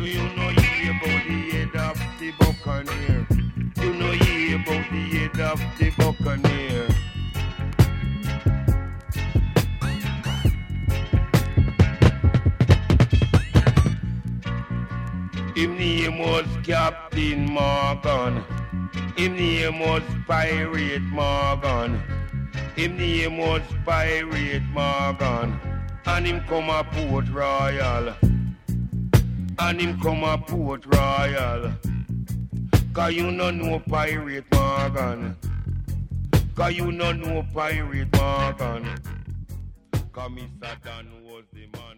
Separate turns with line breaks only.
you know hear about the head of the buccaneer? You know hear about the head of the buccaneer? Him name was Captain Morgan. Him name was Pirate Morgan. Him name was Pirate Morgan. And him come a Port Royal. And him come a Port Royal. Cause you no know Pirate Morgan. Cause you no know Pirate Morgan. Cause Mr. Dan was the man.